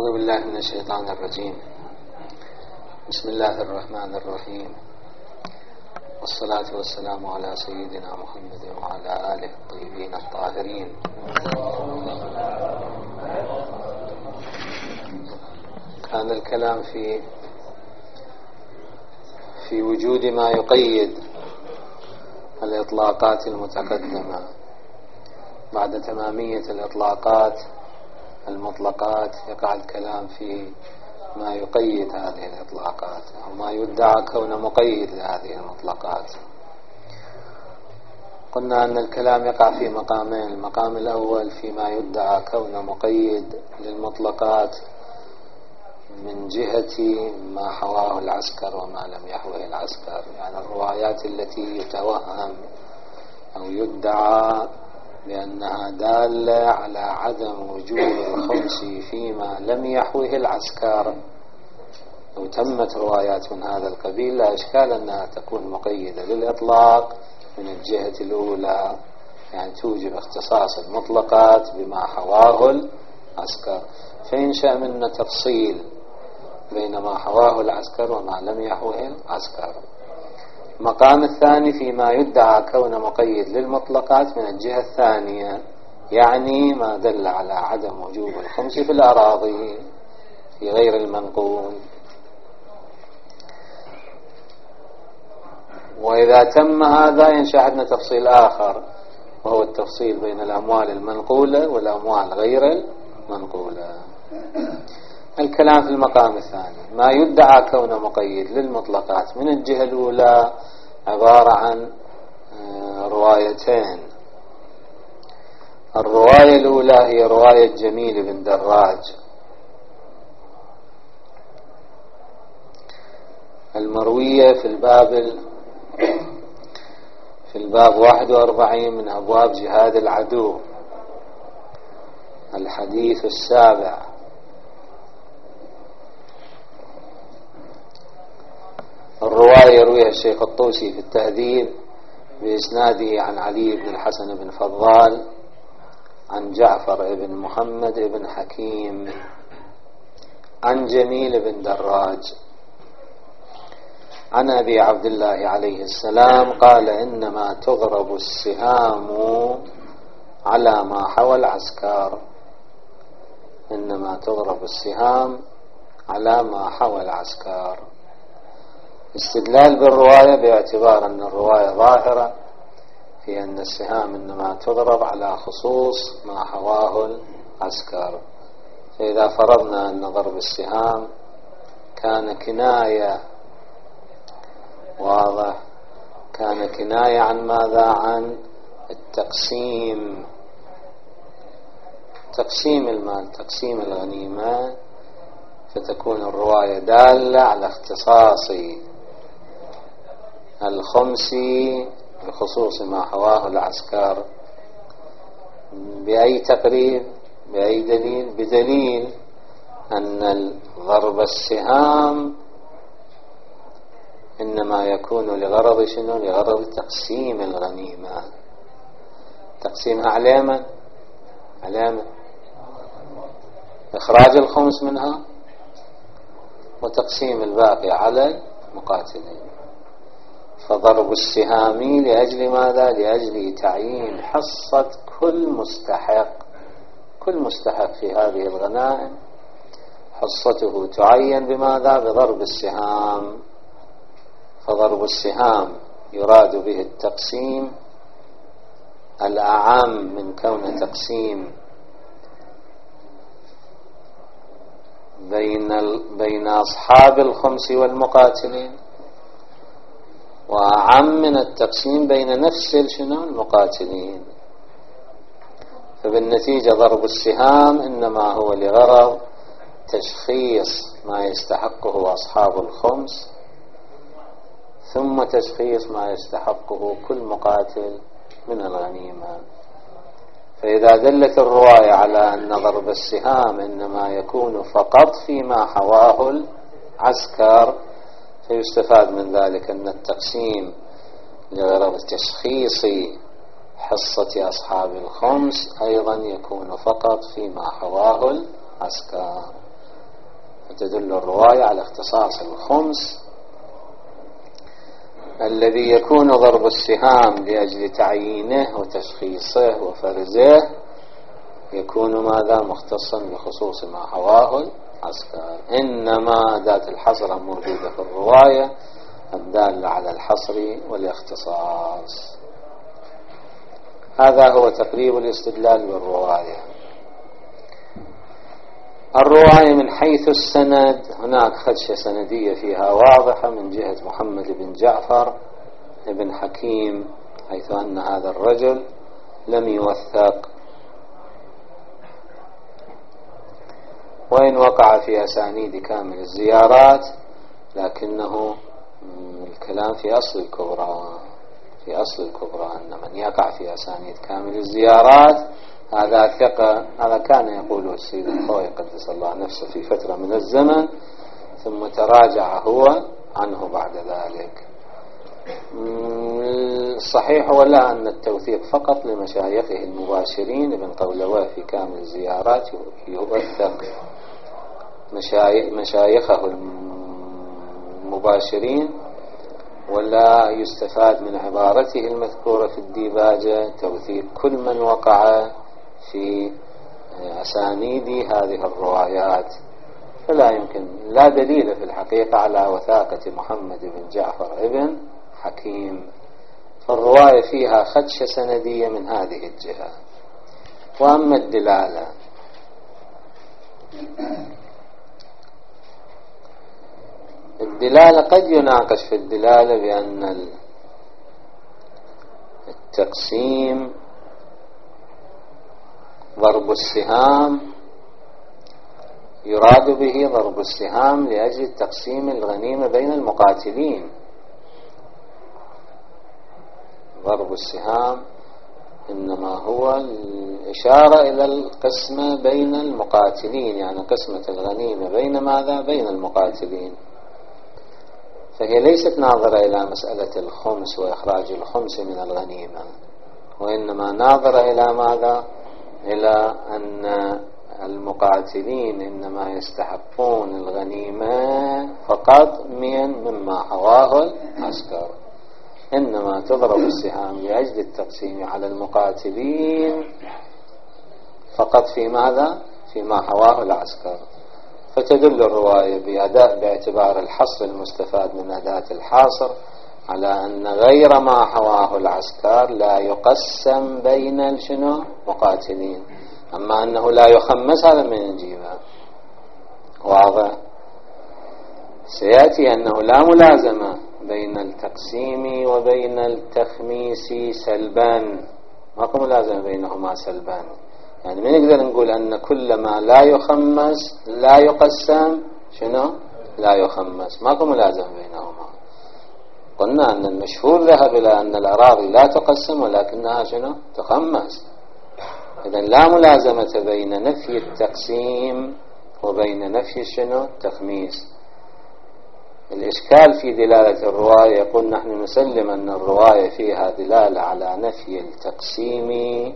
أعوذ بالله من الشيطان الرجيم. بسم الله الرحمن الرحيم، والصلاة والسلام على سيدنا محمد وعلى آله الطيبين الطاهرين. كان الكلام في وجود ما يقيد الإطلاقات المتقدمة بعد تمامية الإطلاقات المطلقات. يقع الكلام في ما يقيد هذه الإطلاقات أو ما يدعى كون مقيد لهذه المطلقات. قلنا أن الكلام يقع في مقامين: المقام الأول فيما يدعى كون مقيد للمطلقات من جهة ما حواه العسكر وما لم يحوه العسكر، يعني الروايات التي يتوهم أو يدعى لأنها دالة على عدم وجود الخمس فيما لم يحوه العسكر. لو تمت روايات من هذا القبيل لا إشكال أنها تكون مقيدة للإطلاق من الجهة الأولى، يعني توجب اختصاص المطلقات بما حواه العسكر. فينشأ منا تفصيل بين ما حواه العسكر وما لم يحوه العسكر. المقام الثاني فيما يدعى كون مقيد للمطلقات من الجهة الثانية، يعني ما دل على عدم وجوب الخمس في الأراضي في غير المنقول. وإذا تم هذا ينشأ عندنا تفصيل آخر، وهو التفصيل بين الأموال المنقولة والأموال غير المنقولة. الكلام في المقام الثاني ما يدعى كون مقيد للمطلقات من الجهة الأولى عبارة عن روايتين. الرواية الأولى هي رواية جميل بن دراج المروية في الباب 41 من أبواب جهاد العدو، الحديث السابع. الرواية يرويها الشيخ الطوسي في التهذيب بإسناده عن علي بن الحسن بن فضال عن جعفر بن محمد بن حكيم عن جميل بن دراج عن أبي عبد الله عليه السلام قال: إنما تضرب السهام على ما حوى العسكر. إنما تضرب السهام على ما حوى العسكر. استدلال بالرواية باعتبار أن الرواية ظاهرة في أن السهام إنما تضرب على خصوص ما حواه العسكر. فإذا فرضنا أن ضرب السهام كان كناية، واضح، كان كناية عن ماذا؟ عن التقسيم، تقسيم المال، تقسيم الغنيمة، فتكون الرواية دالة على اختصاص الخمس بخصوص ما حواه العسكر. بأي تقريب؟ بأي دليل؟ بدليل أن ضرب السهام إنما يكون لغرض شنو؟ لغرض تقسيم الغنيمة. تقسيمها على من؟ على من؟ إخراج الخمس منها وتقسيم الباقي على المقاتلين. فضرب السهام لأجل ماذا؟ لأجل تعيين حصة كل مستحق. كل مستحق في هذه الغنائم حصته تعين بماذا؟ بضرب السهام. فضرب السهام يراد به التقسيم الأعم من كون تقسيم بين أصحاب الخمس والمقاتلين، وأعم من التقسيم بين نفس المقاتلين. فبالنتيجة ضرب السهام إنما هو لغرض تشخيص ما يستحقه أصحاب الخمس، ثم تشخيص ما يستحقه كل مقاتل من الغنيمة. فإذا دلت الرواية على أن ضرب السهام إنما يكون فقط فيما حواه العسكر، فيستفاد من ذلك أن التقسيم لغرض تشخيص حصة أصحاب الخمس أيضا يكون فقط فيما حواه العسكر. وتدل الرواية على اختصاص الخمس الذي يكون ضرب السهام لأجل تعيينه وتشخيصه وفرزه، يكون ماذا؟ مختصا بخصوص ما حواه العسكر. إنما أداة الحصر موجودة في الرواية الدالة على الحصر والاختصاص. هذا هو تقريب الاستدلال بالرواية. الرواية من حيث السند هناك خدشة سندية فيها واضحة من جهة محمد بن جعفر بن حكيم، حيث أن هذا الرجل لم يوثق، وإن وقع في أسانيد كامل الزيارات لكنه الكلام في أصل الكبرى، في أصل الكبرى أن من يقع في أسانيد كامل الزيارات هذا ثقة. هذا كان يقوله السيد الخوئي قدس الله نفسه في فترة من الزمن، ثم تراجع هو عنه بعد ذلك. الصحيح ولا أن التوثيق فقط لمشايخه المباشرين. ابن قولواه في كامل الزيارات يوثق مشايخه المباشرين، ولا يستفاد من عبارته المذكورة في الديباجة توثيق كل من وقع في أسانيد هذه الروايات. فلا يمكن، لا دليل في الحقيقة على وثاقة محمد بن جعفر ابن حكيم. فالرواية فيها خدشة سندية من هذه الجهة. وأما الدلالة، الدلالة قد يناقش في الدلالة بأن التقسيم ضرب السهام يراد به ضرب السهام لأجل تقسيم الغنيمة بين المقاتلين. ضرب السهام إنما هو الإشارة إلى القسمة بين المقاتلين، يعني قسمة الغنيمة بين ماذا؟ بين المقاتلين. فهي ليست ناظرة إلى مسألة الخمس وإخراج الخمس من الغنيمة، وإنما ناظرة إلى ماذا؟ إلى أن المقاتلين إنما يستحقون الغنيمة فقط مما حواه العسكر. إنما تضرب السهام لأجل التقسيم على المقاتلين فقط في ماذا؟ فيما حواه العسكر. فتدل الرواية باعتبار الحصر المستفاد من أداة الحاصر على أن غير ما حواه العسكر لا يقسم بين الشنو؟ مقاتلين. أما أنه لا يخمس هذا من نجيبه واضح. سيأتي أنه لا ملازمة بين التقسيم وبين التخميس سلبان، ماكو ملازمة بينهما سلبان. يعني ما نقدر نقول أن كل ما لا يخمس لا يقسم شنو؟ لا يخمس، ماكو ملازمة بينهما. قلنا أن المشهور ذهب إلى أن الأراضي لا تقسم ولكنها شنو؟ تخمس. إذن لا ملازمة بين نفي التقسيم وبين نفي شنو؟ التخميس. الإشكال في دلالة الرواية، يقول نحن نسلم أن الرواية فيها دلالة على نفي التقسيم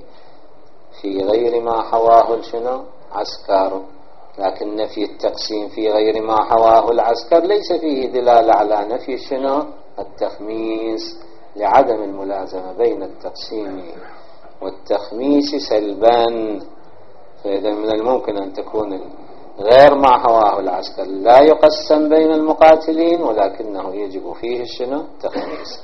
في غير ما حواه شنو؟ عسكر، لكن نفي التقسيم في غير ما حواه العسكر ليس فيه دلالة على نفي شنو؟ التخميس، لعدم الملازمة بين التقسيم والتخميس سلبا. فإذا من الممكن أن تكون غير ما حواه العسكر لا يقسم بين المقاتلين ولكنه يجب فيه الشنو؟ التخميس.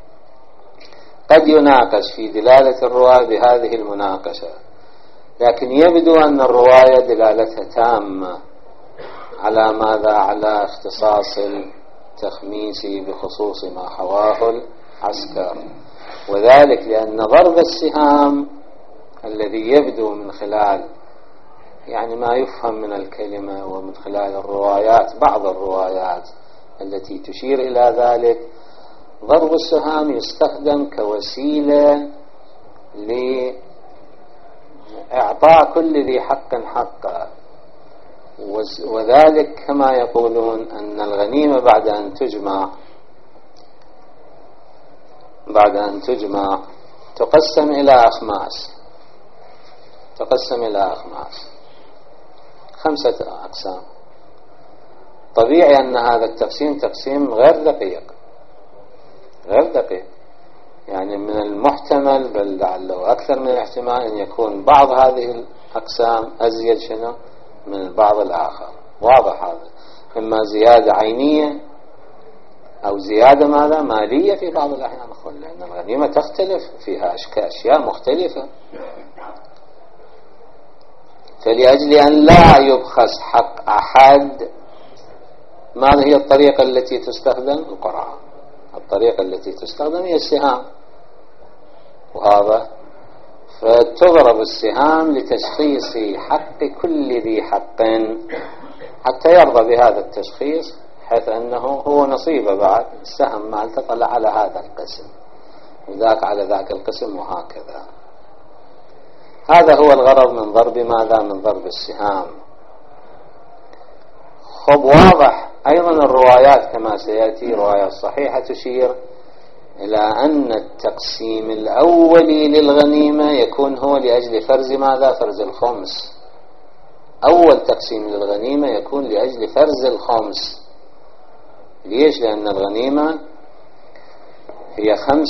قد يناقش في دلالة الرواية بهذه المناقشة، لكن يبدو أن الرواية دلالتها تامة على ماذا؟ على اختصاص التخميس بخصوص ما حواه العسكر، وذلك لأن ضرب السهام الذي يبدو من خلال يعني ما يفهم من الكلمة ومن خلال الروايات، بعض الروايات التي تشير إلى ذلك، ضرب السهام يستخدم كوسيلة لإعطاء كل ذي حق حقه، وذلك كما يقولون أن الغنيمة بعد أن تجمع تقسم إلى أخماس، تقسم إلى أخماس 5 أقسام. الطبيعي أن هذا التقسيم تقسيم غير دقيق، يعني من المحتمل بل لعله أكثر من الاحتمال أن يكون بعض هذه الأقسام أزيد من البعض الآخر. واضح هذا، إما زيادة عينية أو زيادة مالية في بعض الأحيان، لأن الغنيمة تختلف فيها أشياء مختلفة. فلأجل أن لا يبخس حق أحد، ماذا هي الطريقة التي تستخدم؟ القرعة. الطريقة التي تستخدم هي السهام، وهذا فتضرب السهام لتشخيص حق كل ذي حق حتى يرضى بهذا التشخيص، حيث أنه هو نصيبه بعد السهم ما التقى على هذا القسم وذاك على ذاك القسم وهكذا. هذا هو الغرض من ضرب من ضرب السهام. واضح أيضا الروايات كما سيأتي، روايات صحيحة تشير إلى أن التقسيم الأولي للغنيمة يكون هو لأجل فرز فرز الخمس. أول تقسيم للغنيمة يكون لأجل فرز الخمس. ليش؟ لأن الغنيمة هي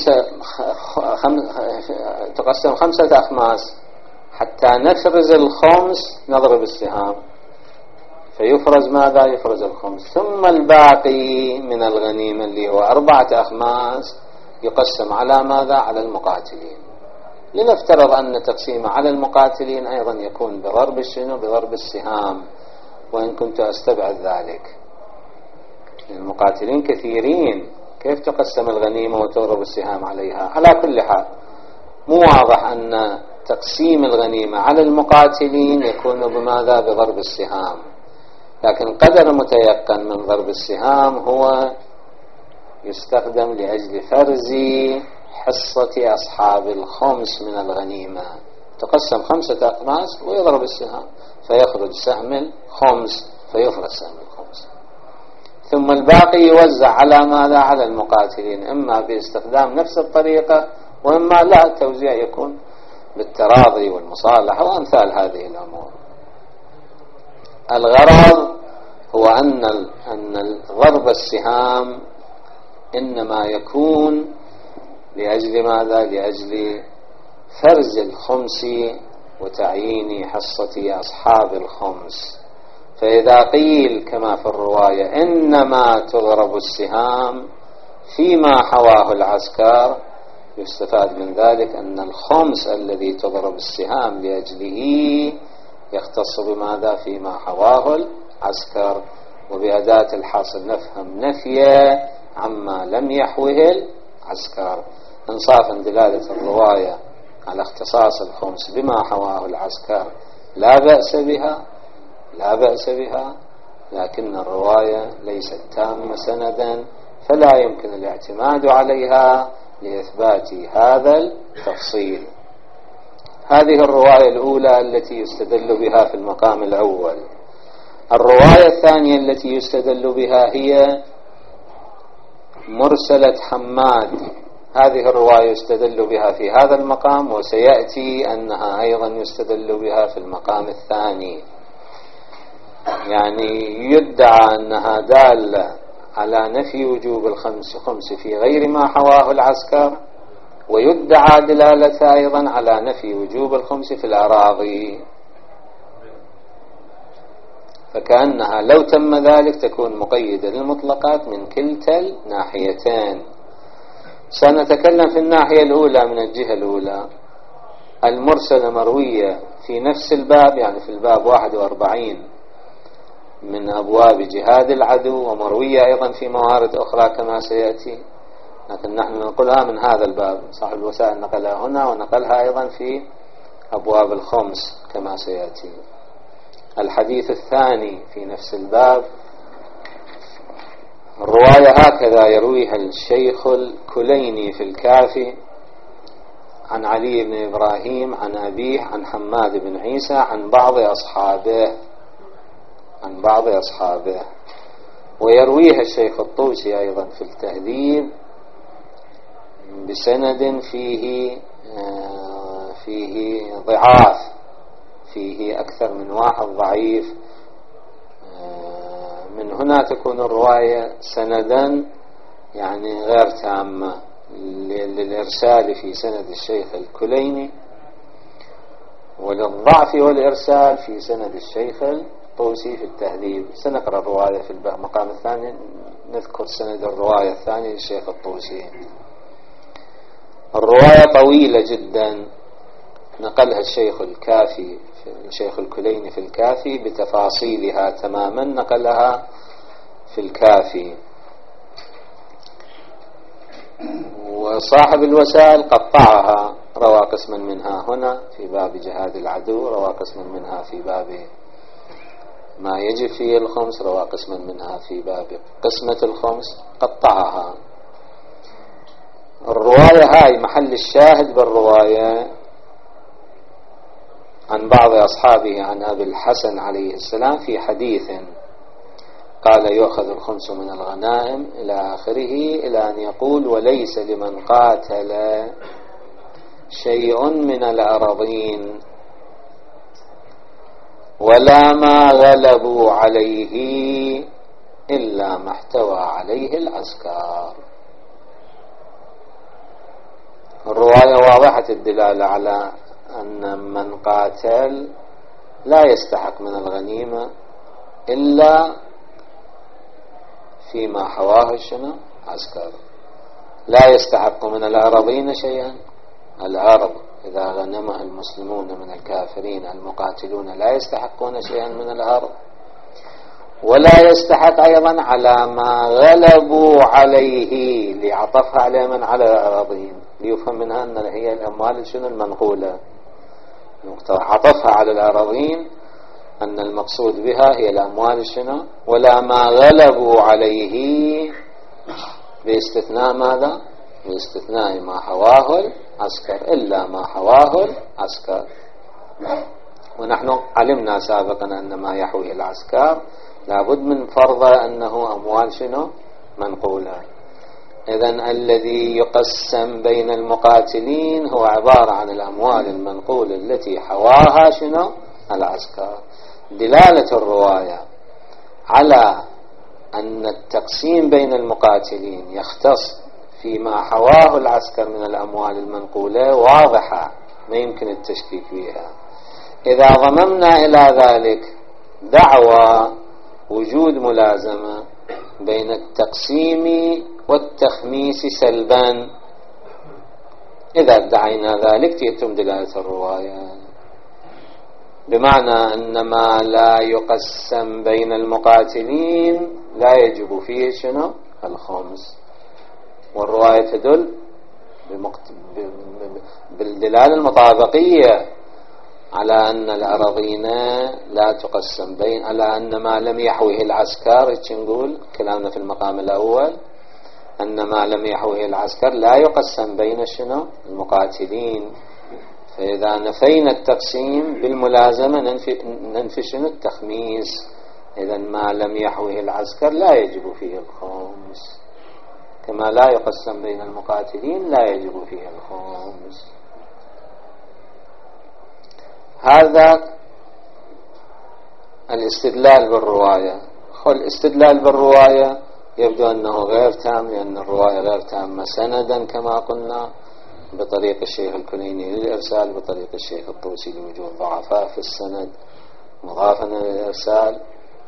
تقسم 5 أخماس، حتى نفرز الخمس نضرب السهام فيفرز يفرز الخمس، ثم الباقي من الغنيمة اللي هو 4 أخماس يقسم على على المقاتلين. لنفترض أن تقسيم على المقاتلين أيضا يكون بضرب بضرب السهام، وإن كنت أستبعد ذلك. المقاتلين كثيرين، كيف تقسم الغنيمة وتضرب السهام عليها؟ على كل حال مو واضح أن تقسيم الغنيمة على المقاتلين يكون بضرب السهام، لكن قدر متيقن من ضرب السهام هو يستخدم لأجل فرز حصة أصحاب الخمس من الغنيمة. تقسم 5 أقماس ويضرب السهام فيخرج سهم الخمس فيفرز سهم الخمس، ثم الباقي يوزع على على المقاتلين، إما باستخدام نفس الطريقة وإما لا، التوزيع يكون بالتراضي والمصالحة وأمثال هذه الأمور. الغرض هو أن ضرب السهام إنما يكون لأجل لأجل فرز الخمس وتعيين حصة أصحاب الخمس. فإذا قيل كما في الرواية إنما تضرب السهام فيما حواه العسكر، يستفاد من ذلك أن الخمس الذي تضرب السهام لأجله يختص فيما حواه العسكر، وبأداة الحاصل نفهم نفيه عما لم يحوه العسكر. انصافا دلالة الرواية على اختصاص الخمس بما حواه العسكر لا بأس بها، لكن الرواية ليست تامة سندا، فلا يمكن الاعتماد عليها لإثبات هذا التفصيل. هذه الرواية الأولى التي يستدل بها في المقام الأول. الرواية الثانية التي يستدل بها هي مرسلة حماد. هذه الرواية يستدل بها في هذا المقام، وسيأتي أنها أيضا يستدل بها في المقام الثاني. يعني يدعى أنها دالة على نفي وجوب الخمس في غير ما حواه العسكر، ويدعى دلالتها أيضا على نفي وجوب الخمس في الأراضي، فكأنها لو تم ذلك تكون مقيدة للمطلقات من كلتا الناحيتين. سنتكلم في الناحية الأولى من الجهة الأولى. المرسلة مروية في نفس الباب، يعني في الباب 41 من أبواب جهاد العدو، ومروية أيضا في موارد أخرى كما سيأتي، لكن نحن نقولها من هذا الباب. صاحب الوسائل نقلها هنا ونقلها أيضا في أبواب الخمس كما سيأتي. الحديث الثاني في نفس الباب، الرواية هكذا يرويها الشيخ الكليني في الكافي عن علي بن إبراهيم عن أبيه عن حماد بن عيسى عن بعض أصحابه، ويرويها الشيخ الطوسي أيضا في التهذيب بسند فيه ضعاف، فيه أكثر من واحد ضعيف، منه هنا تكون الرواية سندا يعني غير تامة للإرسال في سند الشيخ الكليني، وللضعف والإرسال في سند الشيخ الطوسي في التهذيب. سنقرأ الرواية في المقام الثاني، نذكر سند الرواية الثانية للشيخ الطوسي. الرواية طويلة جدا، نقلها الشيخ الكافي الشيخ الكليني في الكافي بتفاصيلها تماما، نقلها في الكافي. وصاحب الوسائل قطعها، روى قسما منها هنا في باب جهاد العدو، روى قسما منها في باب ما يجب فيه الخمس، روى قسما منها في باب قسمة الخمس، قطعها. الرواية هاي محل الشاهد بالرواية عن بعض أصحابه عن أبي الحسن عليه السلام في حديث قال يؤخذ الخمس من الغنائم إلى آخره، إلى أن يقول وليس لمن قاتل شيء من الأراضين ولا ما غلبوا عليه إلا ما احتوى عليه العسكر. الرواية واضحة الدلالة على أن من قاتل لا يستحق من الغنيمة إلا فيما حواه الشنو عسكر، لا يستحق من الأراضين شيئا. الأرض إذا غنمها المسلمون من الكافرين المقاتلون لا يستحقون شيئا من الأرض، ولا يستحق أيضا على ما غلبوا عليه، ليعطفها على من على الأراضين، ليفهم منها أن هي الأموال شنو المنقولة، عطفها على الأراضين أن المقصود بها هي الأموال شنو، ولا ما غلبوا عليه باستثناء ماذا؟ باستثناء ما حواه العسكر، إلا ما حواه العسكر. ونحن علمنا سابقا أن ما يحويه العسكر لابد من فرض أنه أموال شنو منقولة. إذن الذي يقسم بين المقاتلين هو عبارة عن الأموال المنقولة التي حواها شنو العسكر. دلالة الرواية على أن التقسيم بين المقاتلين يختص فيما حواه العسكر من الأموال المنقولة واضحة، ما يمكن التشكيك فيها. إذا ضممنا إلى ذلك دعوى وجود ملازمة بين التقسيم والتخميس سلبا، إذا ادعينا ذلك تتم دلالة الرواية، بمعنى أن ما لا يقسم بين المقاتلين لا يجب فيه شنو الخمس. والرواية تدل بالدلالة المطابقية على أن الأراضين لا تقسم بين، على أن ما لم يحوه العسكر، نقول كلامنا في المقام الأول أن ما لم يحوه العسكر لا يقسم بين شنو المقاتلين. فإذا نفينا التقسيم بالملازمة ننفي شنو التخميس. إذا ما لم يحوه العسكر لا يجب فيه الخمس، كما لا يقسم بين المقاتلين لا يجب فيه الخمس. هذا الاستدلال بالرواية. الاستدلال بالرواية يبدو أنه غير تام، لأن الرواية غير تامة سندا كما قلنا بطريق الشيخ الكليني للإرسال، بطريق الشيخ الطوسي لوجود ضعفاء في السند مضافا للإرسال،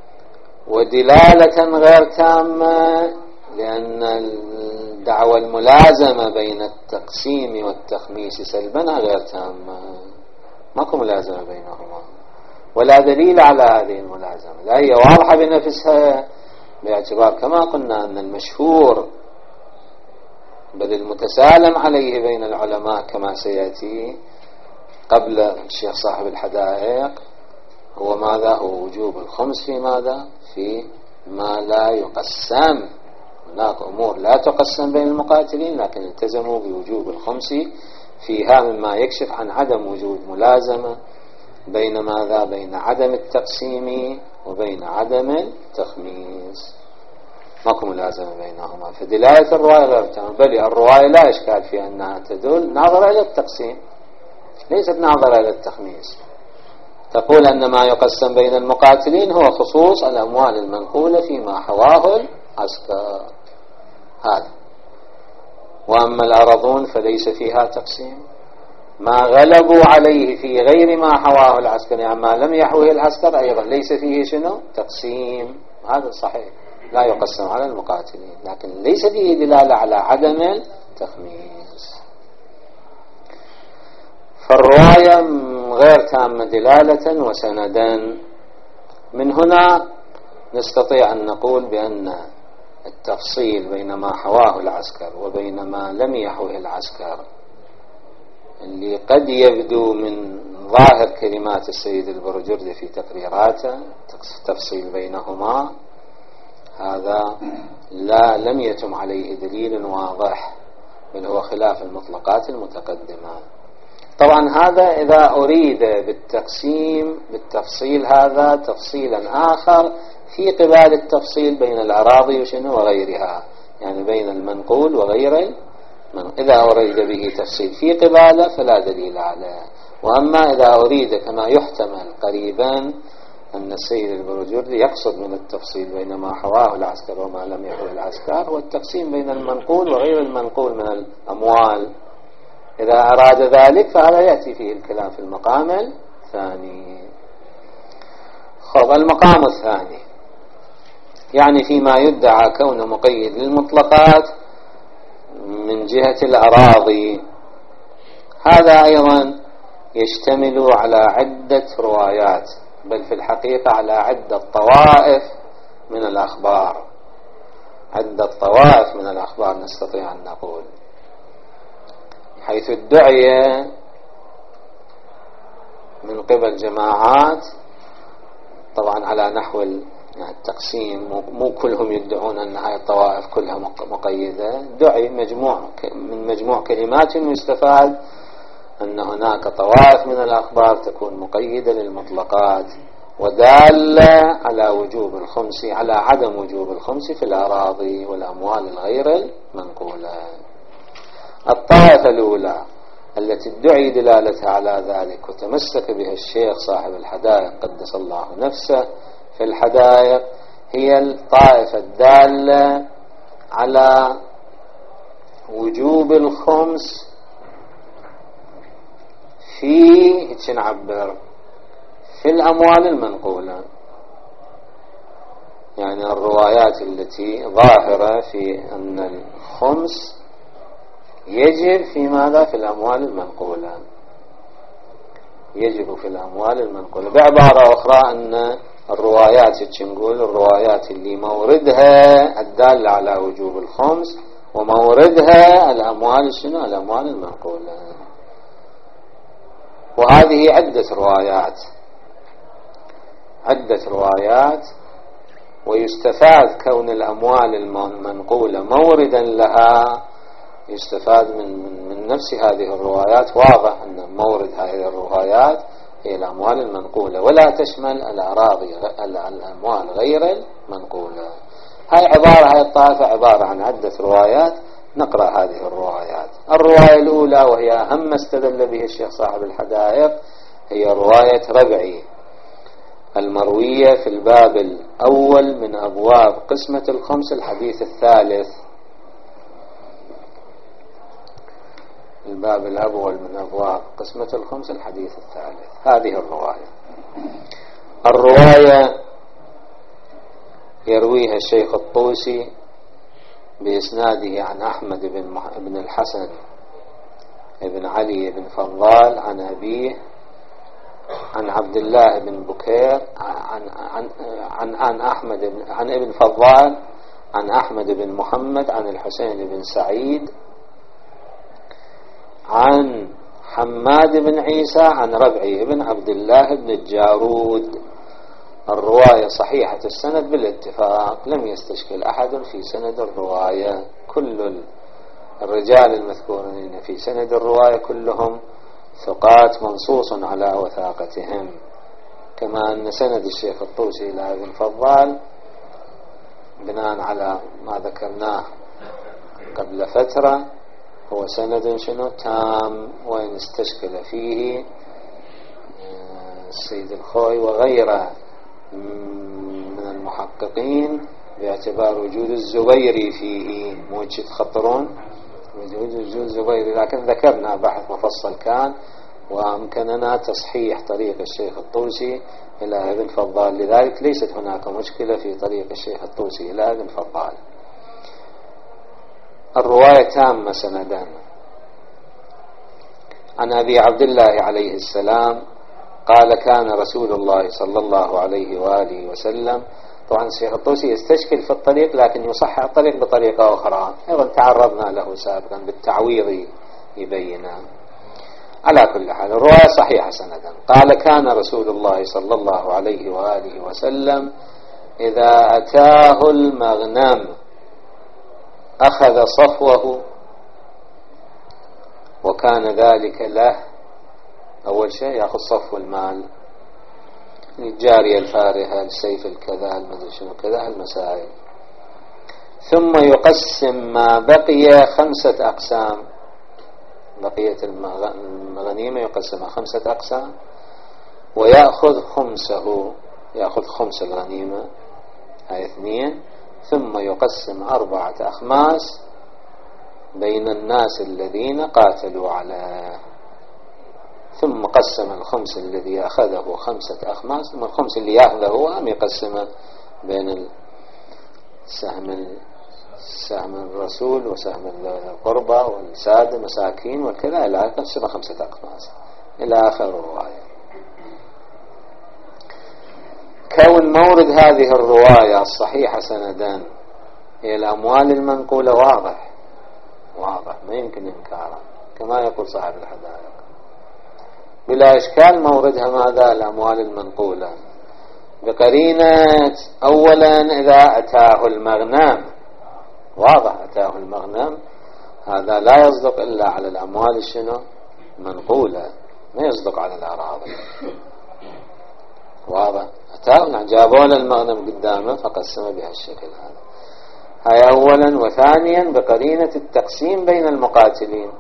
ودلالة غير تامة لأن الدعوة الملازمة بين التقسيم والتخميس سلبا غير تامة، ماكو ملازمة بينهما ولا دليل على هذه الملازمة، لا هي واضحة بنفسها، باعتبار كما قلنا أن المشهور بل المتسالم عليه بين العلماء كما سيأتي قبل الشيخ صاحب الحدائق هو ماذا؟ هو وجوب الخمس في ماذا؟ في ما لا يقسم. هناك أمور لا تقسم بين المقاتلين لكن التزموا بوجوب الخمس فيها، مما يكشف عن عدم وجود ملازمة بين ماذا؟ بين عدم التقسيم وبين عدم التخميس، ماكو ملازمة بينهما. فدلالة الرواية غير تامة، بل الرواية لا إشكال في أنها تدل ناظرة إلى التقسيم ليست ناظرة إلى التخميس. تقول أن ما يقسم بين المقاتلين هو خصوص الأموال المنقولة فيما حواه العسكر هذا، وأما الأراضون فليس فيها تقسيم. ما غلبوا عليه في غير ما حواه العسكر، يعني ما لم يحوه العسكر أيضا ليس فيه شنو؟ تقسيم. هذا صحيح، لا يقسم على المقاتلين، لكن ليس فيه دلالة على عدم التخميس. فالرواية غير تامة دلالة وسندا. من هنا نستطيع أن نقول بأن التفصيل بين ما حواه العسكر وبين ما لم يحوه العسكر، اللي قد يبدو من ظاهر كلمات السيد البرجردي في تقريراته تفصيل بينهما، هذا لم يتم عليه دليل واضح، بل هو خلاف المطلقات المتقدمة. طبعا هذا إذا أريد بالتفصيل هذا تفصيلا آخر في قبال التفصيل بين الأراضي وغيرها، يعني بين المنقول وغير إذا أريد به تفصيل في قباله فلا دليل عليه. وأما إذا أريد كما يحتمل قريبا أن السيد البرجردي يقصد من التفصيل بين ما حواه العسكر وما لم يحوه العسكر والتقسيم بين المنقول وغير المنقول من الأموال، إذا أراد ذلك فهذا يأتي فيه الكلام في المقام الثاني. المقام الثاني يعني فيما يدعى كونه مقيد للمطلقات من جهة الأراضي، هذا أيضا يشتمل على عدة روايات، بل في الحقيقة على عدة طوائف من الأخبار. عدة طوائف من الأخبار نستطيع أن نقول، حيث ادعي من قبل جماعات طبعا على نحو التقسيم، مو كلهم يدعون أن هذه الطوائف كلها مقيدة، دعي من مجموع كلمات يستفاد أن هناك طوائف من الأخبار تكون مقيدة للمطلقات ودالة على وجوب الخمس، على عدم وجوب الخمس في الأراضي والأموال الغير المنقولة. الطائفة الأولى التي ادعي دلالتها على ذلك وتمسك بها الشيخ صاحب الحدائق قدس الله نفسه في الحدائق، هي الطائفة الدالة على وجوب الخمس في الأموال المنقولة، يعني الروايات التي ظاهرة في أن الخمس يجب في ماذا؟ في الأموال المنقولة، يجب في الأموال المنقولة. بعبارة أخرى أن الروايات نقول الروايات اللي موردها الدالة على وجوب الخمس وموردها الأموال الأموال المنقولة. وهذه عدة روايات، ويستفاد كون الأموال المنقولة موردا لها، يستفاد من نفس هذه الروايات. واضح أن مورد هذه الروايات هي الأموال المنقولة ولا تشمل الأراضي الأموال غير المنقولة. هاي الطائفة عبارة عن عدة روايات. نقرأ هذه الروايات. الرواية الأولى وهي أهم ما استدل به الشيخ صاحب الحدائق هي رواية ربعي المروية في الباب الأول من أبواب قسمة الخمس الحديث الثالث. الباب الأول من أبواب قسمة الخمس الحديث الثالث. هذه الرواية يرويها الشيخ الطوسي بإسناده عن أحمد بن الحسن بن علي بن فضال عن أبيه عن عبد الله بن بكير عن ابن فضال عن أحمد بن محمد عن الحسين بن سعيد عن حماد بن عيسى عن ربعي بن عبد الله بن الجارود. الرواية صحيحة السند بالاتفاق، لم يستشكل أحد في سند الرواية، كل الرجال المذكورين في سند الرواية كلهم ثقات منصوص على وثاقتهم، كما أن سند الشيخ الطوسي إلى ابن فضال بناء على ما ذكرناه قبل فترة هو سند تام، وإن استشكل فيه السيد الخوي وغيره من المحققين باعتبار وجود الزبيري فيه، مو تخطرون وجود الزبيري، لكن ذكرنا بحث مفصل كان وأمكننا تصحيح طريق الشيخ الطوسي إلى ابن فضال، لذلك ليست هناك مشكلة في طريق الشيخ الطوسي إلى ابن فضال. الرواية تامة سندا عن أبي عبد الله عليه السلام قال كان رسول الله صلى الله عليه وآله وسلم. طبعا الشيخ الطوسي يستشكل في الطريق لكن يصحح الطريق بطريقة أخرى أيضا تعرضنا له سابقا بالتعويض يبينه. على كل حال الرواية صحيحة سندا. قال كان رسول الله صلى الله عليه وآله وسلم إذا أتاه المغنم أخذ صفوه، وكان ذلك له أول شيء يأخذ صفو المال، الجارية الفارهة، السيف الكذا، المدري شنو كذا، المسائل. ثم يقسم ما بقي 5 أقسام، بقية الغنيمة يقسمها 5 أقسام، ويأخذ خمسه، يأخذ خمس الغنيمة هاي 2، ثم يقسم 4 أخماس بين الناس الذين قاتلوا عليه، ثم قسم الخمس الذي أخذه 5 أخماس، ثم الخمس اللي يأخذه هم يقسمه بين سهم الرسول وسهم القربى والسادة مساكين والكذا إلى قسم 5 أخماس إلى آخر الرواية. كون مورد هذه الرواية الصحيحة سندان هي الأموال المنقولة واضح ما يمكن إنكاره، كما يقول صاحب الحدائق بلا إشكال موردها ماذا؟ الأموال المنقولة، بقرينة أولا إذا أتاه المغنم، واضح أتاه المغنم هذا لا يصدق إلا على الأموال شنو؟ منقولة، ما يصدق على الأراضي. واضح أتاه جابوا له المغنم قدامه فقسم بهالشكل هذا. هاي أولا. وثانيا بقرينة التقسيم بين المقاتلين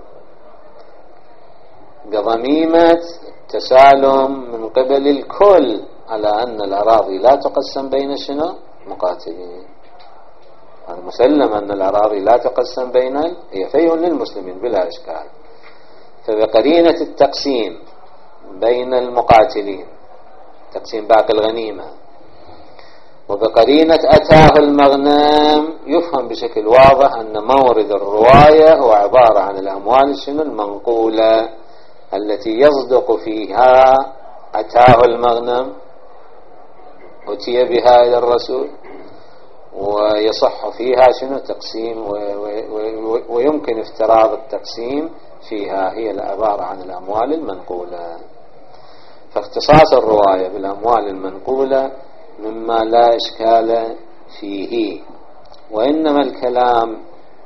بضميمة تسالم من قبل الكل على أن الأراضي لا تقسم بين شنو؟ مقاتلين. المسلم أن الأراضي لا تقسم بين، هي فيء للمسلمين بلا إشكال، فبقرينة التقسيم بين المقاتلين تقسيم باقي الغنيمة، وبقرينة أتاه المغنم يفهم بشكل واضح أن مورد الرواية هو عبارة عن الأموال شنو؟ المنقولة التي يصدق فيها أتاه المغنم أتي بها إلى الرسول، ويصح فيها شنو؟ تقسيم، ويمكن افتراض التقسيم فيها هي العبارة عن الأموال المنقولة. فاختصاص الرواية بالأموال المنقولة مما لا إشكال فيه، وإنما الكلام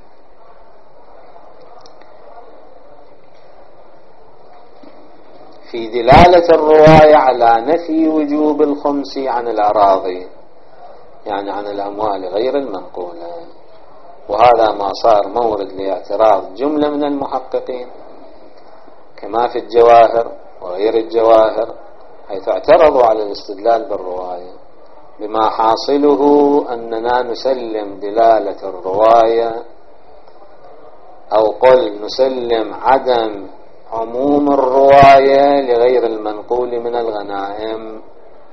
في دلالة الرواية على نفي وجوب الخمس عن الأراضي، يعني عن الأموال غير المنقولة، وهذا ما صار مورد لاعتراض جملة من المحققين كما في الجواهر وغير الجواهر، حيث اعترضوا على الاستدلال بالرواية بما حاصله أننا نسلم دلالة الرواية، أو قل نسلم عدم عموم الرواية لغير المنقول من الغنائم،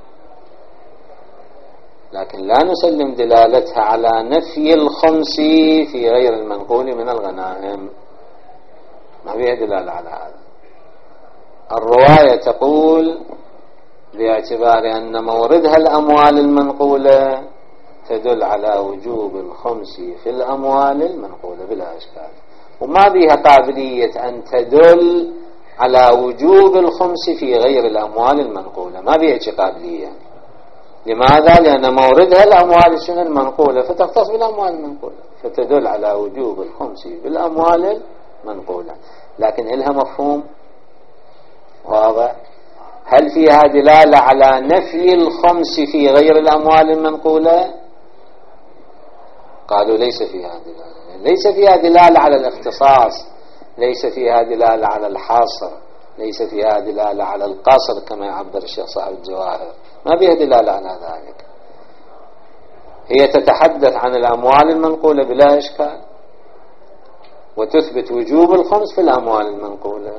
لكن لا نسلم دلالتها على نفي الخمس في غير المنقول من الغنائم، ما فيها دلالة على هذا. الرواية تقول باعتبار أن موردها الأموال المنقولة تدل على وجوب الخمس في الأموال المنقولة بلا إشكال، وما بها قابلية أن تدل على وجوب الخمس في غير الأموال المنقولة، ما بها قابلية. لماذا؟ لأن موردها الأموال شنو؟ المنقولة، فتختص بالأموال المنقولة، فتدل على وجوب الخمس بالأموال المنقولة، لكن إلها مفهوم واضح. هل فيها دلالة على نفي الخمس في غير الأموال المنقولة؟ قالوا ليس فيها دلالة، ليس فيها دلالة على الاختصاص، ليس فيها دلالة على الحصر، ليس فيها دلالة على القصر كما يعبر الشيخ صاحب الجواهر، ما فيها دلالة على ذلك. هي تتحدث عن الأموال المنقولة بلا إشكال، وتثبت وجوب الخمس في الأموال المنقولة،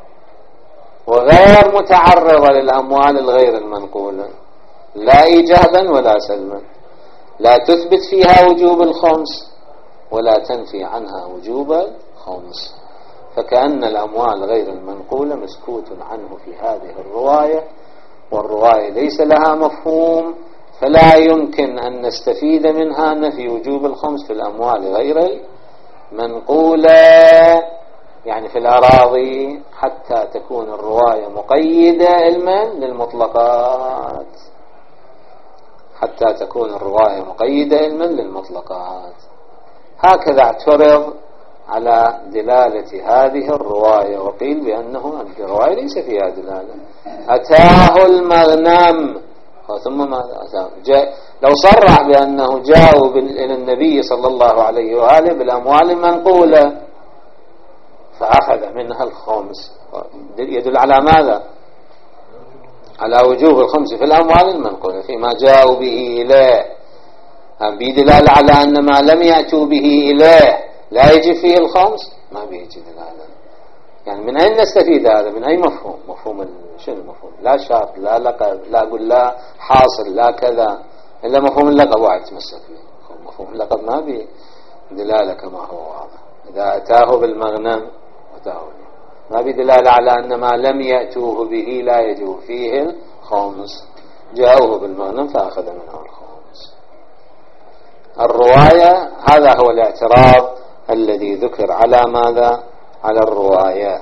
وغير متعرضة للأموال الغير المنقولة لا إيجابا ولا سلبا، لا تثبت فيها وجوب الخمس ولا تنفي عنها وجوب الخمس. فكأن الأموال غير المنقولة مسكوت عنه في هذه الرواية، والرواية ليس لها مفهوم، فلا يمكن أن نستفيد منها نفي وجوب الخمس في الأموال غير المنقولة، يعني في الأراضي، حتى تكون الرواية مقيدة علما للمطلقات، حتى تكون الرواية مقيدة علما للمطلقات. هكذا اعترض على دلالة هذه الرواية، وقيل بأنه الرواية ليس فيها دلالة. أتاه المغنم، ثم ماذا أتاه؟ لو صرح بأنه جاءوا إلى النبي صلى الله عليه وآله بالأموال المنقولة فأخذ منها الخمس، يدل على ماذا؟ على وجوب الخمس في الأموال المنقولة فيما جاءوا به إليه. بدلالة على أن ما لم يأتوا به إليه لا يجب فيه الخمس، ما بيجي دلالة. يعني من أين نستفيد هذا؟ من أي مفهوم؟ مفهوم شنو المفهوم؟ لا شرط، لا لقب، لا أقول لا حاصل، لا كذا، إلا مفهوم اللقب واحد تمسك به. مفهوم اللقب ما به دلالة كما هو واضح. إذا أتاه بالمغنم ما بدلالة على أن ما لم يأتوه به لا يجب فيه الخمس، جاءوه بالمغنم فأخذ منه الخمس. الرواية، هذا هو الاعتراض الذي ذكر على ماذا؟ على الرواية.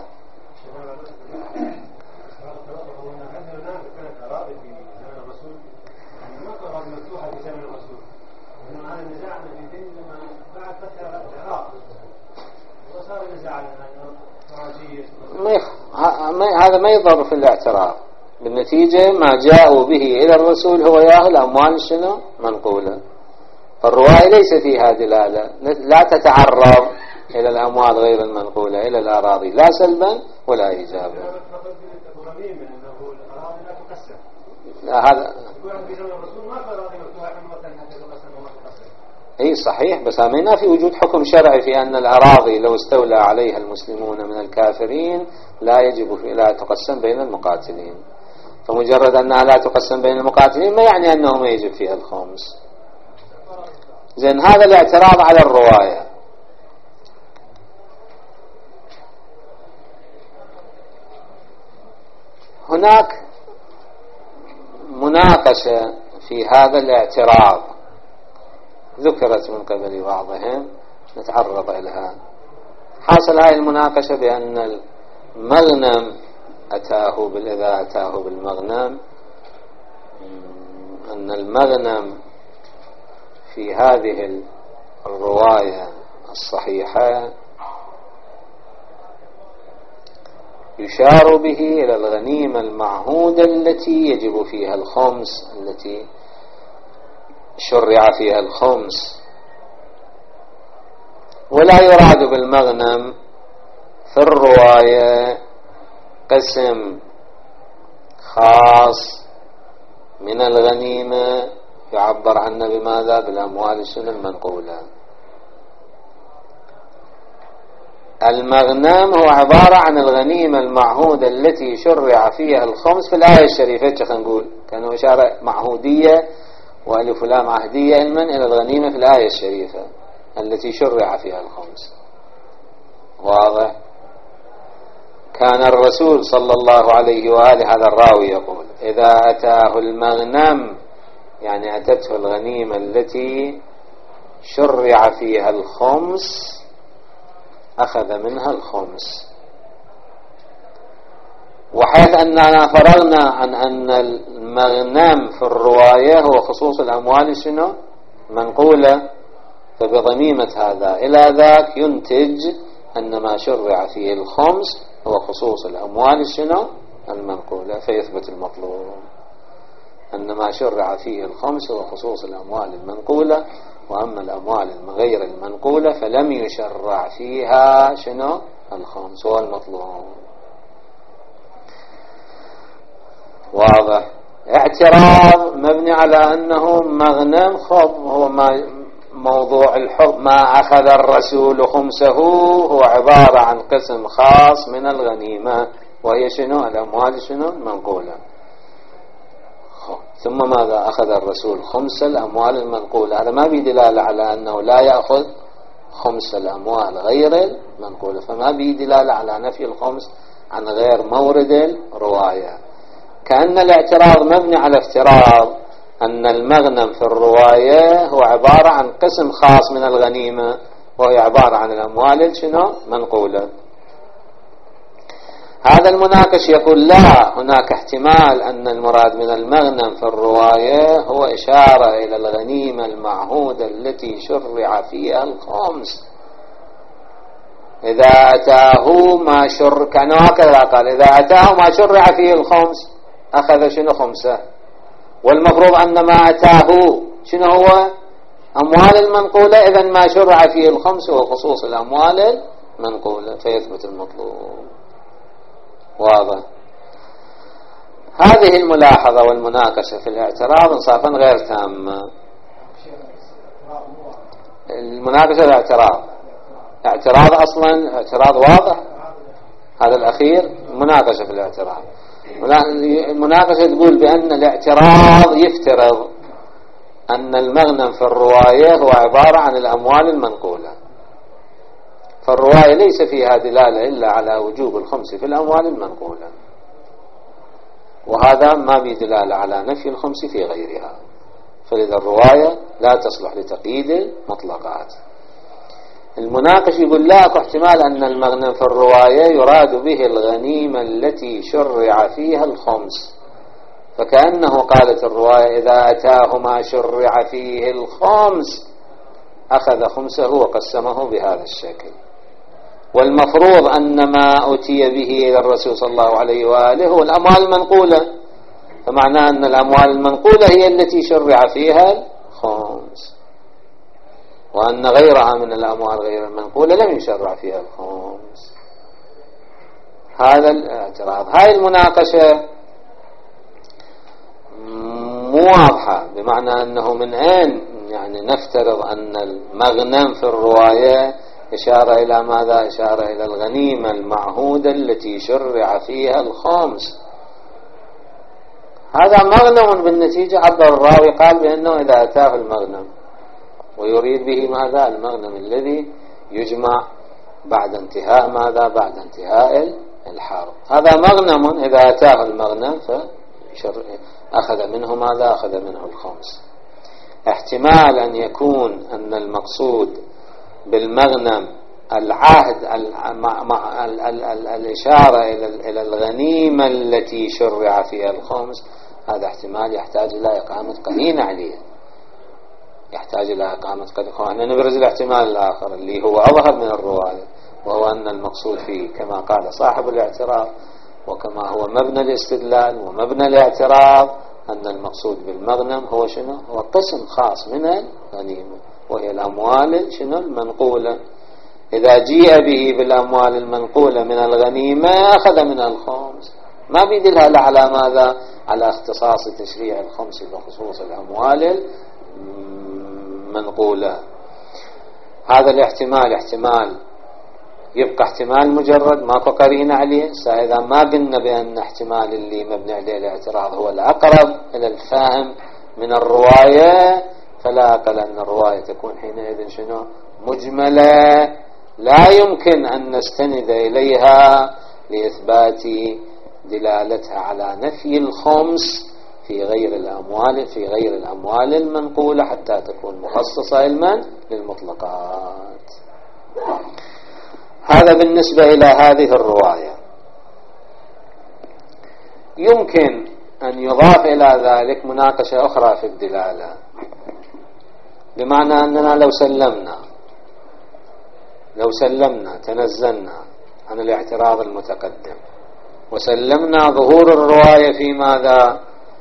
هذا ما يضر في الاعتراض، بالنتيجة ما جاءوا به إلى الرسول هو ياهل الأموال شنو منقولة، فالرواية ليس فيها دلالة، لا تتعرض إلى الأموال غير المنقولة إلى الأراضي لا سلبا ولا إيجابا. هذا اي صحيح، بس هذا في وجود حكم شرعي في أن الأراضي لو استولى عليها المسلمون من الكافرين لا تقسم بين المقاتلين، فمجرد أنها لا تقسم بين المقاتلين ما يعني أنه ما يجب فيها الخمس. زين، هذا الاعتراض على الرواية. هناك مناقشة في هذا الاعتراض ذكرت من قبل بعضهم، نتعرض إليها. حاصل هذه المناقشة بأن المغنم إذا أتاه بالمغنم، أن المغنم في هذه الرواية الصحيحة يشار به إلى الغنيمة المعهودة التي يجب فيها الخمس، التي شرع فيها الخمس، ولا يراد بالمغنم في الرواية قسم خاص من الغنيمة يعبر عنه بماذا؟ بالأموال المنقولة. المغنم هو عبارة عن الغنيمة المعهودة التي شرع فيها الخمس في الآية الشريفة. خلينا نقول كانوا إشارة معهودية وألف لام عهدية علما إلى الغنيمة في الآية الشريفة التي شرع فيها الخمس. واضح؟ كان الرسول صلى الله عليه وآله، هذا الراوي يقول: إذا أتاه المغنم، يعني أتته الغنيمة التي شرع فيها الخمس، أخذ منها الخمس. وحيث أننا فرغنا عن أن المغنم في الرواية هو خصوص الأموال شنو منقولة، فبضميمة هذا إلى ذاك ينتج أن ما شرع فيه الخمس هو خصوص الأموال شنو المنقولة، فيثبت المطلوب أن ما شرع فيه الخمس هو خصوص الأموال المنقولة، وأما الأموال غير المنقولة فلم يشرع فيها شنو الخمس، هو المطلوب. واضح. اعتراض مبني على أنه مغنم هو موضوع الحكم ما أخذ الرسول خمسه هو عبارة عن قسم خاص من الغنيمة، وهي شنو؟ الأموال شنو؟ منقولة. ثم ماذا؟ أخذ الرسول خمس الأموال المنقولة. هذا ما بدلالة على أنه لا يأخذ خمس الأموال غير المنقولة، فما بدلالة على نفي الخمس عن غير مورد الرواية. كأن الاعتراض مبني على افتراض أن المغنم في الرواية هو عبارة عن قسم خاص من الغنيمة، وهي عبارة عن الأموال شنو؟ منقولة. هذا المناقش يقول لا، هناك احتمال أن المراد من المغنم في الرواية هو إشارة إلى الغنيمة المعهودة التي شرع فيها الخمس. إذا أتاه ما كان هكذا قال، إذا أتاه ما شرع فيه الخمس أخذ شنو؟ خمسة. والمفروض أن ما أتاه شنو هو؟ أموال المنقولة، إذن ما شرع فيه الخمس هو خصوص الأموال المنقولة، فيثبت المطلوب. واضح. هذه الملاحظة والمناقشة في الاعتراض انصافا غير تامة. المناقشة الاعتراض أصلا اعتراض واضح، هذا الأخير مناقشة في الاعتراض. المناقشة تقول بأن الاعتراض يفترض أن المغنم في الرواية هو عبارة عن الأموال المنقولة، فالرواية ليس فيها دلالة إلا على وجوب الخمس في الأموال المنقولة، وهذا ما بدلالة على نفي الخمس في غيرها، فلذا الرواية لا تصلح لتقييد المطلقات. المناقش يقول لا، أكو احتمال أن المغنم في الرواية يراد به الغنيمة التي شرع فيها الخمس، فكأنه قالت الرواية إذا أتاه ما شرع فيه الخمس أخذ خمسه وقسمه بهذا الشكل. والمفروض أن ما أتي به إلى الرسول صلى الله عليه وآله هو الأموال المنقولة، فمعناه أن الأموال المنقولة هي التي شرع فيها الخمس، وأن غيرها من الأموال غير المنقولة لم يشرع فيها الخمس. هذا الاعتراض. هاي المناقشة مو واضحة، بمعنى أنه من أين يعني نفترض أن المغنم في الرواية إشارة إلى ماذا؟ إشارة إلى الغنيمة المعهودة التي شرع فيها الخمس. هذا مغنم بالنتيجة. عبر الراوي قال بأنه إذا أتاه المغنم، ويريد به ماذا؟ المغنم الذي يجمع بعد انتهاء ماذا؟ بعد انتهاء الحرب. هذا مغنم إذا أتاه المغنم فأخذ منه ماذا؟ أخذ منه الخمس. احتمال أن يكون أن المقصود بالمغنم العهد الإشارة إلى الغنيمة التي شرع فيها الخمس. هذا احتمال يحتاج إلى إقامة قرينة عليه، يحتاج إلى إقامة قرينة. نبرز الاحتمال الآخر اللي هو أظهر من الرواية، وهو أن المقصود فيه كما قال صاحب الاعتراض وكما هو مبنى الاستدلال ومبنى الاعتراض، أن المقصود بالمغنم هو شنو؟ هو قسم خاص من الغنيمة، وهي الأموال شنو؟ المنقولة. إذا جيء به بالأموال المنقولة من الغنيمة أخذ من الخمس، ما بيدلها على ماذا؟ على اختصاص تشريع الخمس بخصوص الأموال المنقولة. هذا الاحتمال احتمال يبقى احتمال مجرد، ماكو قرينة عليه. إذا ما قلنا بأن احتمال اللي مبني عليه الاعتراض هو الأقرب إلى الفهم من الرواية، فلا أقل أن الرواية تكون حينئذ شنو؟ مجملة، لا يمكن أن نستند إليها لإثبات دلالتها على نفي الخمس في غير الأموال المنقولة، حتى تكون مخصصة علما للمطلقات. هذا بالنسبة إلى هذه الرواية. يمكن أن يضاف إلى ذلك مناقشة أخرى في الدلالة، بمعنى أننا لو سلمنا تنزلنا عن الاعتراض المتقدم وسلمنا ظهور الرواية في ماذا؟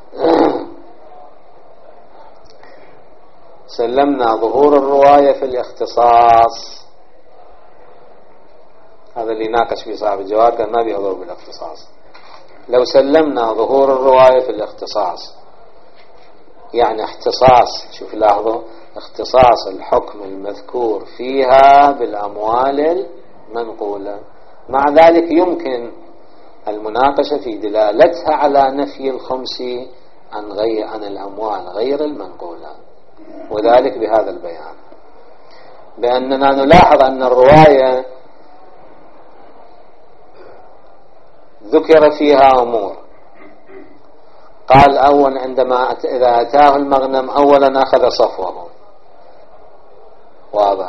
سلمنا ظهور الرواية في الاختصاص. هذا اللي ناقش فيه صاحب الجواب، كان ما بيحضر بالاختصاص. لو سلمنا ظهور الرواية في الاختصاص، يعني اختصاص، شوف لاحظوا، اختصاص الحكم المذكور فيها بالأموال المنقولة، مع ذلك يمكن المناقشة في دلالتها على نفي الخمس عن الأموال غير المنقولة، وذلك بهذا البيان، بأننا نلاحظ أن الرواية ذكر فيها أمور. قال أول عندما إذا أتاه المغنم أولا أخذ صفوه، واضح.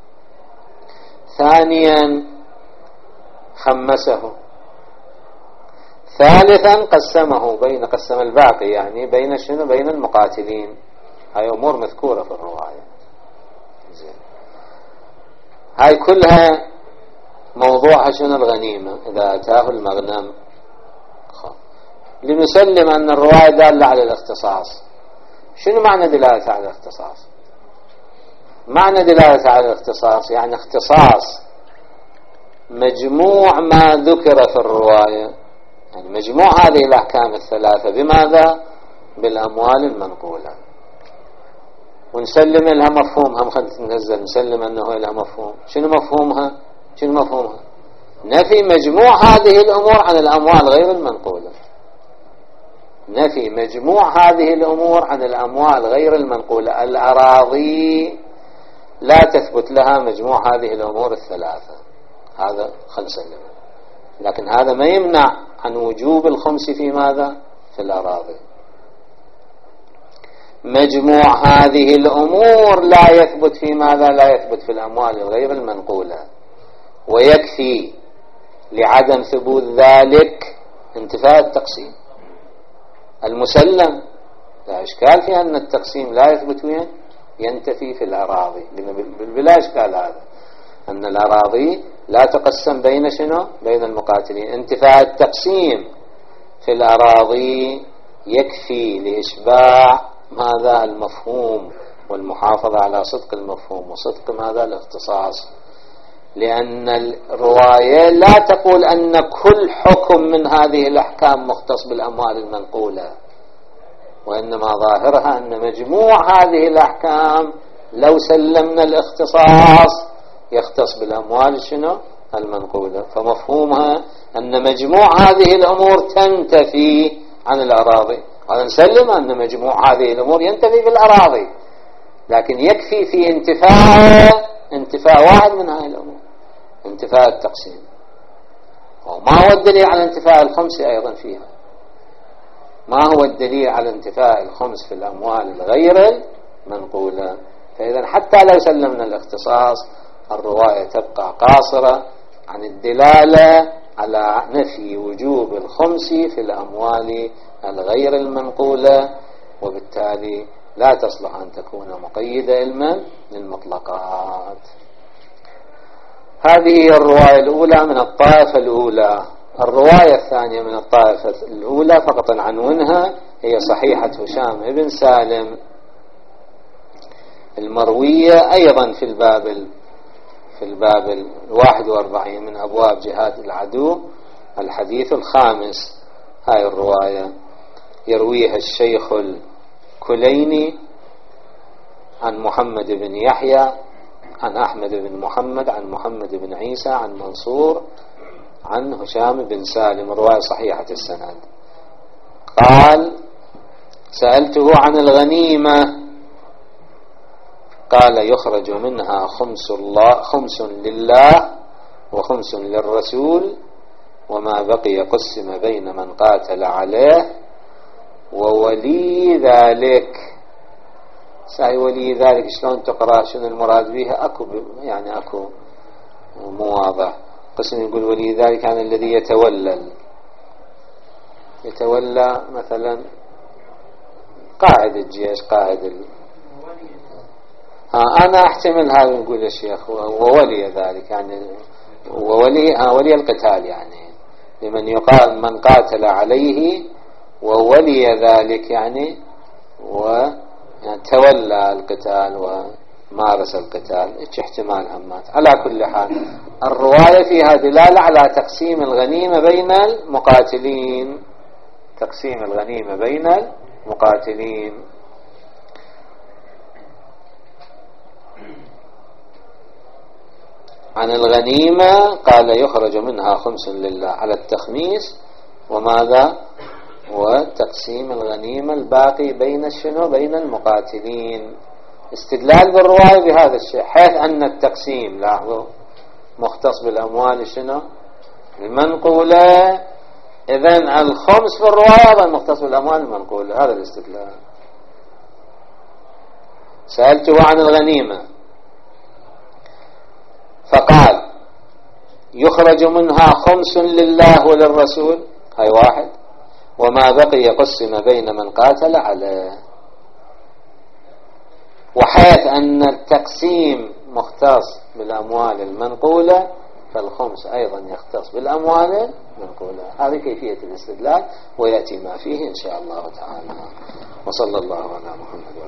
ثانيا خمسه. ثالثا قسمه قسم الباقي، يعني بين شنو؟ بين المقاتلين. هاي أمور مذكورة في الرواية. زين. هاي كلها موضوعها شنو؟ الغنيمة إذا أتاه المغنم. لنسلم أن الرواية دالة على الاختصاص. شنو معنى دلالة على الاختصاص؟ معنى دلالة على الاختصاص يعني اختصاص مجموع ما ذكر في الرواية، يعني مجموع هذه الأحكام الثلاثة بماذا؟ بالأموال المنقولة. ونسلم لها مفهومها، خلت ننزل نسلم أنه لها مفهوم. شنو مفهومها؟ نفي مجموع هذه الأمور عن الأموال غير المنقولة. نفي مجموع هذه الأمور عن الأموال غير المنقولة. الأراضي لا تثبت لها مجموع هذه الأمور الثلاثة، هذا خل نسلم، لكن هذا ما يمنع عن وجوب الخمس في ماذا؟ في الأراضي. مجموع هذه الأمور لا يثبت في ماذا؟ لا يثبت في الأموال غير المنقولة. ويكفي لعدم ثبوت ذلك انتفاء التقسيم المسلم، لا إشكال في أن التقسيم لا يثبت وين؟ ينتفي في الأراضي، بلا إشكال هذا، أن الأراضي لا تقسم بين شنو؟ بين المقاتلين. انتفاء التقسيم في الأراضي يكفي لإشباع ماذا؟ المفهوم، والمحافظة على صدق المفهوم وصدق ماذا؟ الاختصاص. لأن الرواية لا تقول أن كل حكم من هذه الأحكام مختص بالأموال المنقولة، وإنما ظاهرها أن مجموع هذه الأحكام لو سلمنا الاختصاص يختص بالأموال شنو؟ المنقولة. فمفهومها أن مجموع هذه الأمور تنتفي عن الأراضي. هذا نسلم أن مجموع هذه الأمور ينتفي في الأراضي، لكن يكفي في انتفاء واحد من هذه الأمور، انتفاء التقسيم. وما هو الدليل على انتفاء الخمس أيضا فيها؟ ما هو الدليل على انتفاء الخمس في الأموال الغير المنقولة؟ فإذا حتى لو سلمنا الاختصاص الرواية تبقى قاصرة عن الدلالة على نفي وجوب الخمس في الأموال الغير المنقولة، وبالتالي لا تصلح أن تكون مقيدة علما للمطلقات. هذه هي الرواية الأولى من الطائفة الأولى. الرواية الثانية من الطائفة الأولى فقط عنونها هي صحيحة هشام بن سالم المروية أيضا في الباب 41 من أبواب جهاد العدو، الحديث الخامس. هاي الرواية يرويها الشيخ الكليني عن محمد بن يحيى عن أحمد بن محمد عن محمد بن عيسى عن منصور عن هشام بن سالم، رواية صحيحة السند. قال: سألته عن الغنيمة، قال: يخرج منها خمس لله وخمس للرسول، وما بقي قسم بين من قاتل عليه وولي ذلك. سأي ولي ذلك شلون تقرأ؟ شنو المراد بها؟ أكو مو واضح. قسم يقول ولي ذلك عن الذي يتولى مثلا قائد الجيش، أنا أحتمل هذا نقول يا شيخ وولي ذلك يعني ولي القتال، يعني لمن يقال من قاتل عليه وولي ذلك يعني وتولى القتال مارس القتال، إيش احتمال همات. على كل حال الرواية فيها دلالة على تقسيم الغنيمة بين المقاتلين، تقسيم الغنيمة بين المقاتلين. عن الغنيمة قال يخرج منها خمس لله على التخميس، وماذا وتقسيم الغنيمة الباقي بين الشنو بين المقاتلين. استدلال بالرواية بهذا الشيء، حيث أن التقسيم لاحظوا مختص بالأموال شنو المنقولة، إذن الخمس في الرواية أيضا مختص بالأموال المنقولة. هذا الاستدلال. سألته عن الغنيمة فقال يخرج منها خمس لله وللرسول، هاي واحد، وما بقي قسم بين من قاتل عليه. وحيث أن التقسيم مختص بالأموال المنقولة فالخمس أيضا يختص بالأموال المنقولة. هذه كيفية الاستدلال، ويأتي ما فيه إن شاء الله تعالى. وصلى الله على محمد.